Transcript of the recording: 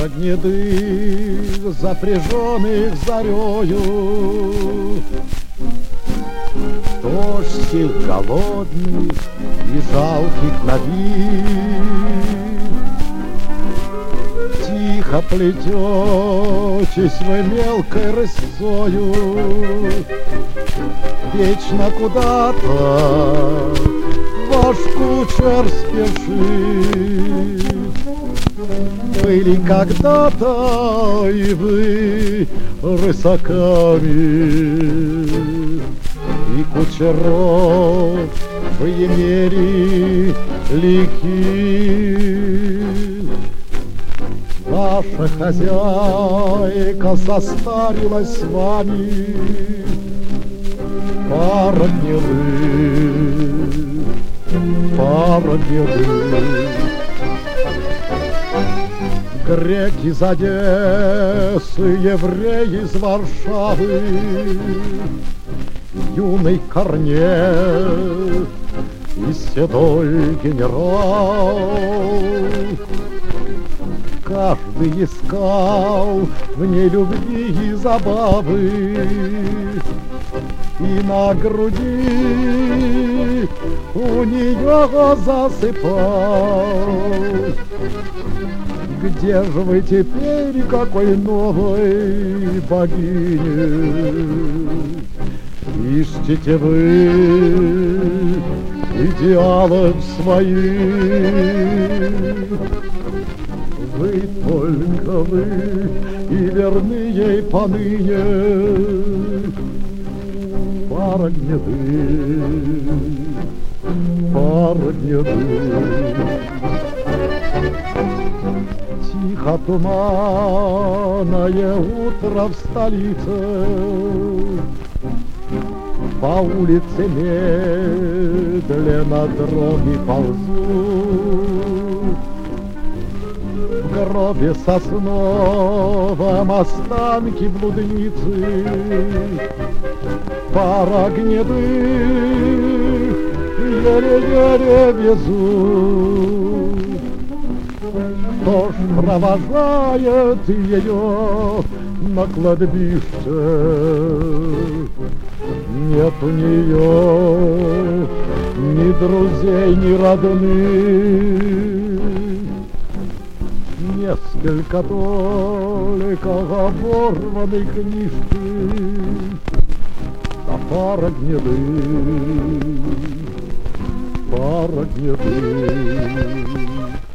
пара гнедых, запряженных зарею. Дождь всех голодных и жалких на вид. Тихо плететесь вы мелкой рысцою, вечно куда-то ваш кучер спешит. Были когда-то и вы рысаками, и кучеров вы мерили киль. Ваша хозяйка состарилась с вами, пара гнедых, пара гнедых. Грек из Одессы, еврей из Варшавы, юный Корнет и седой генерал. Каждый искал в ней любви и забавы, и на груди у нее засыпал. Где же вы теперь, какой новой богине? Ищете вы идеалов своих. Вы только вы и верны ей поныне, пара гнедых, пара гнедых. Тихо туманное утро в столице, по улице медленно дроги ползут. В гробе сосновом останки блудницы, пара гнедых еле-еле везут. Кто ж провожает ее на кладбище? Нет у нее ни друзей, ни родных. Несколько только оборванной книжки, а пара гнедых, пара гнедых.